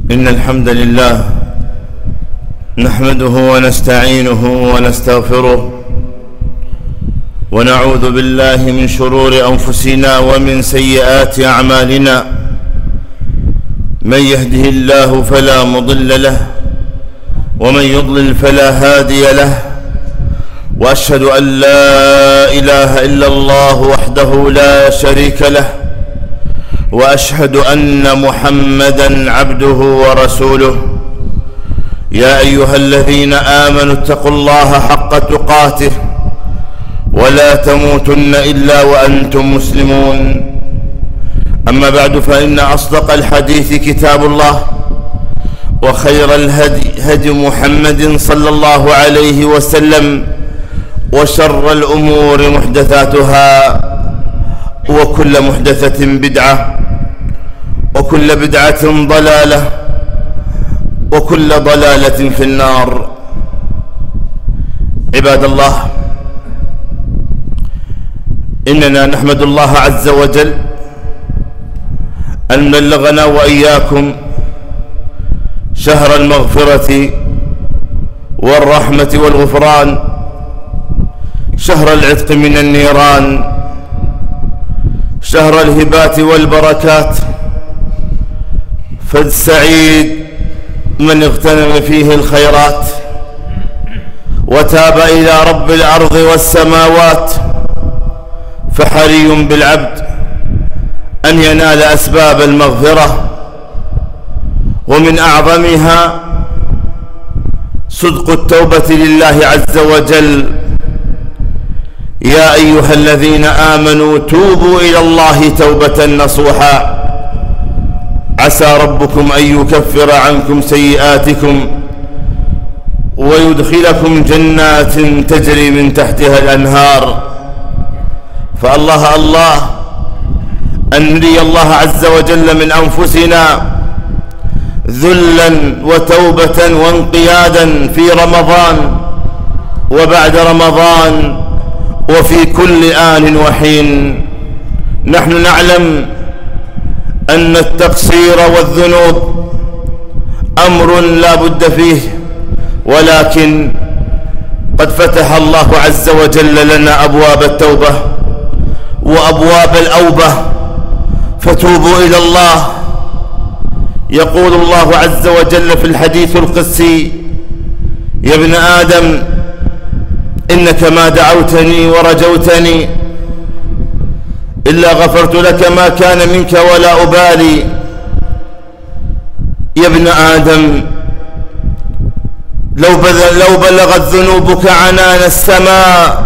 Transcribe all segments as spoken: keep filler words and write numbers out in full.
إن الحمد لله نحمده ونستعينه ونستغفره ونعوذ بالله من شرور أنفسنا ومن سيئات أعمالنا. من يهده الله فلا مضل له ومن يضلل فلا هادي له، وأشهد أن لا إله إلا الله وحده لا شريك له، وأشهد أن محمدًا عبده ورسوله. يا أيها الذين آمنوا اتقوا الله حق تقاته ولا تموتن إلا وأنتم مسلمون. أما بعد، فإن أصدق الحديث كتاب الله، وخير الهدي هدي محمد صلى الله عليه وسلم، وشر الأمور محدثاتها، وكل محدثة بدعة، وكل بدعة ضلالة، وكل ضلالة في النار. عباد الله، إننا نحمد الله عز وجل أن بلغنا وإياكم شهر المغفرة والرحمة والغفران، شهر العتق من النيران، شهر الهبات والبركات. فالسعيد من اغتنم فيه الخيرات وتاب إلى رب الأرض والسماوات. فحري بالعبد أن ينال أسباب المغفرة، ومن أعظمها صدق التوبة لله عز وجل. يا أيها الذين آمنوا توبوا إلى الله توبة نصوحا، عسى ربكم أن يكفر عنكم سيئاتكم ويدخلكم جنات تجري من تحتها الأنهار. فالله الله أن نري الله عز وجل من أنفسنا ذلا وتوبة وانقيادا في رمضان وبعد رمضان وفي كل آن وحين. نحن نعلم أن التقصير والذنوب أمر لا بد فيه، ولكن قد فتح الله عز وجل لنا أبواب التوبة وأبواب الأوبة، فتوبوا إلى الله. يقول الله عز وجل في الحديث القدسي: يا ابن آدم إنك ما دعوتني ورجوتني إلا غفرت لك ما كان منك ولا أبالي. يا ابن آدم لو لو بلغت ذنوبك عنان السماء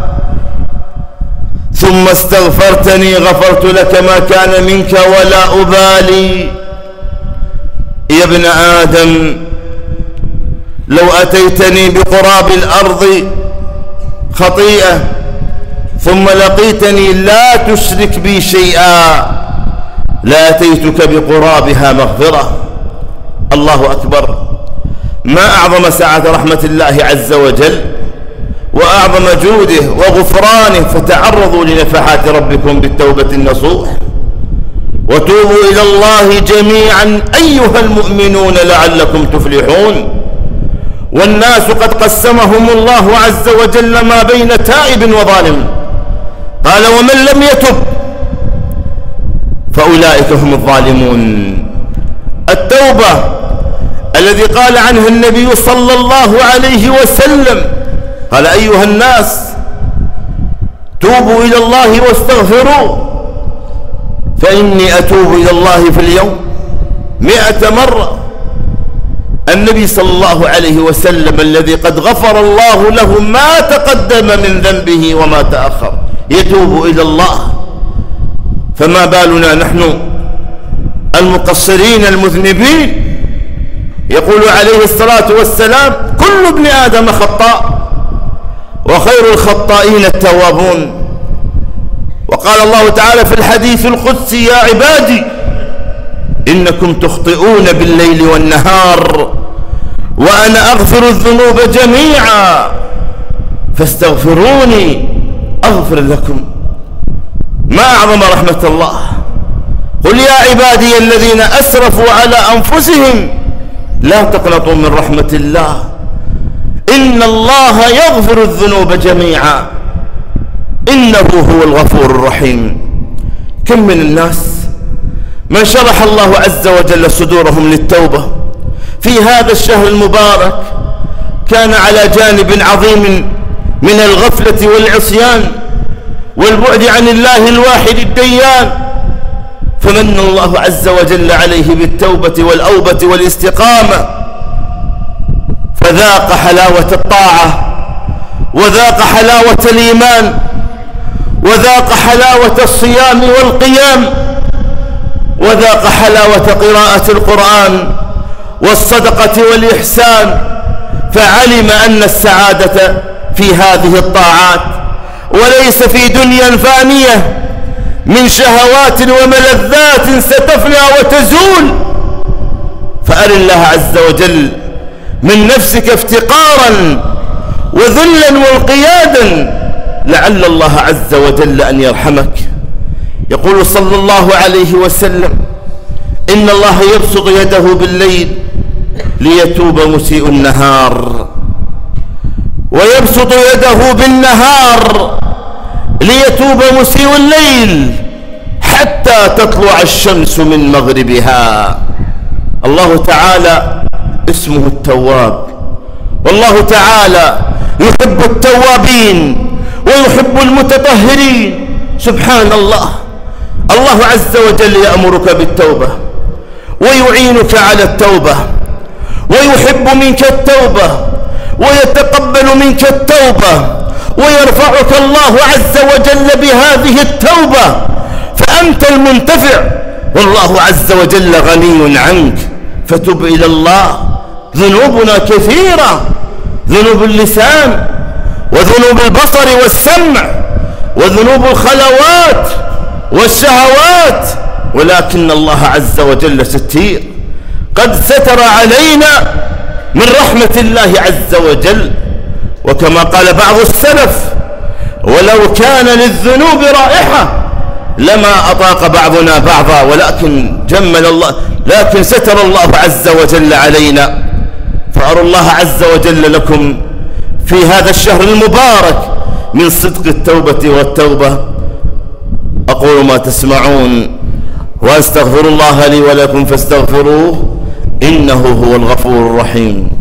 ثم استغفرتني غفرت لك ما كان منك ولا أبالي. يا ابن آدم لو أتيتني بقراب الأرض خطيئة ثم لقيتني لا تشرك بي شيئا لأتيتك بقرابها مغفرة. الله أكبر! ما أعظم سعة رحمة الله عز وجل وأعظم جوده وغفرانه. فتعرضوا لنفحات ربكم بالتوبة النصوح، وتوبوا إلى الله جميعا أيها المؤمنون لعلكم تفلحون. والناس قد قسمهم الله عز وجل ما بين تائب وظالم. قال: ومن لم يتب فأولئك هم الظالمون. التوبة الذي قال عنه النبي صلى الله عليه وسلم، قال: أيها الناس توبوا إلى الله واستغفروا، فإني أتوب إلى الله في اليوم مئة مرة. النبي صلى الله عليه وسلم الذي قد غفر الله له ما تقدم من ذنبه وما تأخر يتوب إلى الله، فما بالنا نحن المقصرين المذنبين؟ يقول عليه الصلاة والسلام: كل ابن آدم خطاء وخير الخطائين التوابون. وقال الله تعالى في الحديث القدسي: يا عبادي إنكم تخطئون بالليل والنهار وأنا أغفر الذنوب جميعا فاستغفروني أغفر لكم. ما أعظم رحمة الله. قل يا عبادي الذين أسرفوا على أنفسهم لا تقنطوا من رحمة الله، إن الله يغفر الذنوب جميعا إنه هو الغفور الرحيم. كم من الناس من شرح الله عز وجل صدورهم للتوبة في هذا الشهر المبارك كان على جانب عظيم من الغفلة والعصيان والبعد عن الله الواحد الديان، فمن الله عز وجل عليه بالتوبة والأوبة والاستقامة، فذاق حلاوة الطاعة وذاق حلاوة الإيمان وذاق حلاوة الصيام والقيام وذاق حلاوة قراءة القرآن والصدقة والإحسان، فعلم أن السعادة في هذه الطاعات وليس في دنيا فانية من شهوات وملذات ستفنى وتزول. فأر الله عز وجل من نفسك افتقارا وذلا وانقيادا لعل الله عز وجل أن يرحمك. يقول صلى الله عليه وسلم: إن الله يبسط يده بالليل ليتوب مسيء النهار، ويبسط يده بالنهار ليتوب مسيء الليل حتى تطلع الشمس من مغربها. الله تعالى اسمه التواب، والله تعالى يحب التوابين ويحب المتطهرين. سبحان الله، الله عز وجل يأمرك بالتوبة ويعينك على التوبة ويحب منك التوبة ويتقبل منك التوبة ويرفعك الله عز وجل بهذه التوبة، فأنت المنتفع والله عز وجل غني عنك. فتب إلى الله. ذنوبنا كثيرة، ذنوب اللسان وذنوب البصر والسمع وذنوب الخلوات والشهوات، ولكن الله عز وجل ستير، قد ستر علينا من رحمة الله عز وجل. وكما قال بعض السلف: ولو كان للذنوب رائحة لما أطاق بعضنا بعضا، ولكن جمل الله، لكن ستر الله عز وجل علينا. فأرى الله عز وجل لكم في هذا الشهر المبارك من صدق التوبة والتوبة. أقول ما تسمعون وأستغفر الله لي ولكم فاستغفروه إنه هو الغفور الرحيم.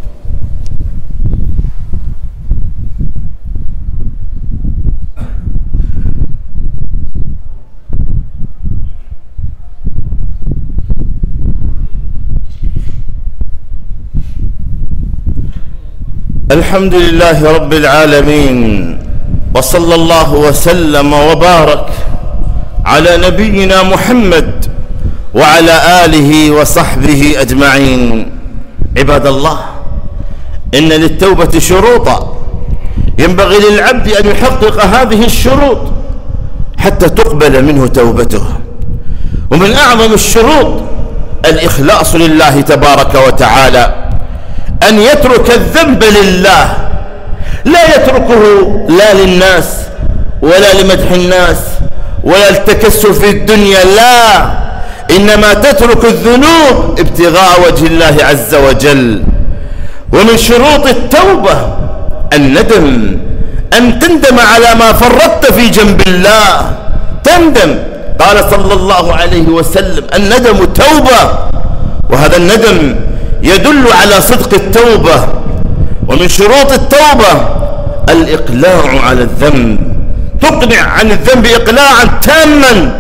الحمد لله رب العالمين، وصلى الله وسلم وبارك على نبينا محمد وعلى آله وصحبه أجمعين. عباد الله، إن للتوبة شروطا ينبغي للعبد أن يحقق هذه الشروط حتى تقبل منه توبته. ومن أعظم الشروط الإخلاص لله تبارك وتعالى، أن يترك الذنب لله، لا يتركه لا للناس ولا لمدح الناس ولا التكسب في الدنيا، لا، إنما تترك الذنوب ابتغاء وجه الله عز وجل. ومن شروط التوبة الندم، أن تندم على ما فرطت في جنب الله، تندم. قال صلى الله عليه وسلم: الندم توبة. وهذا الندم يدل على صدق التوبة. ومن شروط التوبة الإقلاع على الذنب، تقنع عن الذنب إقلاعا تاما.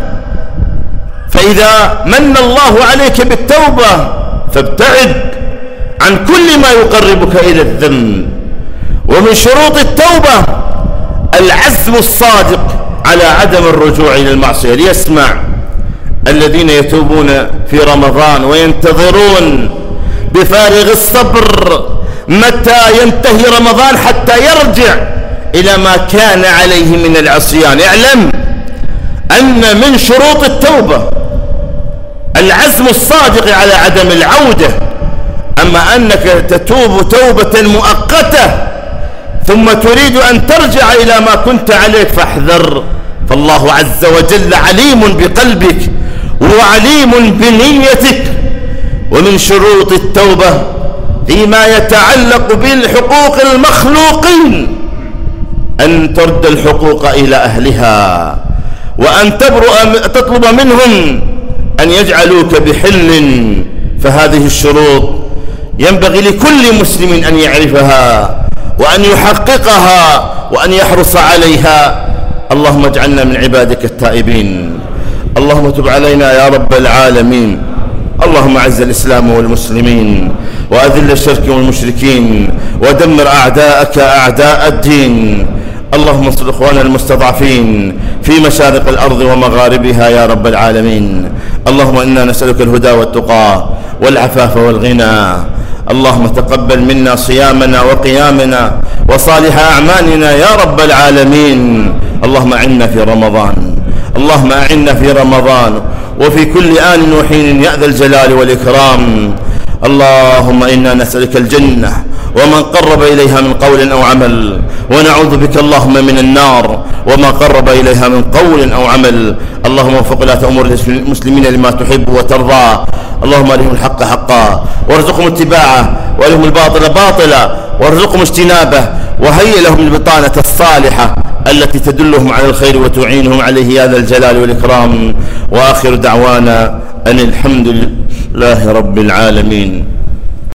فإذا من الله عليك بالتوبة فابتعد عن كل ما يقربك إلى الذنب. ومن شروط التوبة العزم الصادق على عدم الرجوع إلى المعصية. ليسمع الذين يتوبون في رمضان وينتظرون بفارغ الصبر متى ينتهي رمضان حتى يرجع إلى ما كان عليه من العصيان. اعلم أن من شروط التوبة العزم الصادق على عدم العودة. أما أنك تتوب توبة مؤقتة ثم تريد أن ترجع إلى ما كنت عليك فاحذر، فالله عز وجل عليم بقلبك وعليم بنيتك، ومن شروط التوبة فيما يتعلق بالحقوق المخلوقين أن ترد الحقوق إلى أهلها، وأن تبرؤ تطلب منهم أن يجعلوك بحل. فهذه الشروط ينبغي لكل مسلم أن يعرفها وأن يحققها وأن يحرص عليها. اللهم اجعلنا من عبادك التائبين. اللهم تب علينا يا رب العالمين. اللهم اعز الإسلام والمسلمين وأذل الشرك والمشركين ودمر أعداءك أعداء الدين. اللهم انصر إخواننا المستضعفين في مشارق الأرض ومغاربها يا رب العالمين. اللهم إنا نسألك الهدى والتقى والعفاف والغنى. اللهم تقبل منا صيامنا وقيامنا وصالح أعمالنا يا رب العالمين. اللهم أعنا في رمضان، اللهم أعنا في رمضان وفي كل آن وحين يا ذا الجلال والإكرام. اللهم إنا نسألك الجنة ومن قرب إليها من قول أو عمل، ونعوذ بك اللهم من النار وما قرب إليها من قول أو عمل. اللهم وفق ولاة أمور المسلمين لما تحب وترضى. اللهم أرهم الحق حقا وارزقهم اتباعه، وأرهم الباطل باطلا وارزقهم اجتنابه، وهيئ لهم البطانة الصالحة التي تدلهم على الخير وتعينهم عليه يا ذا الجلال والإكرام. وآخر دعوانا أن الحمد لله رب العالمين.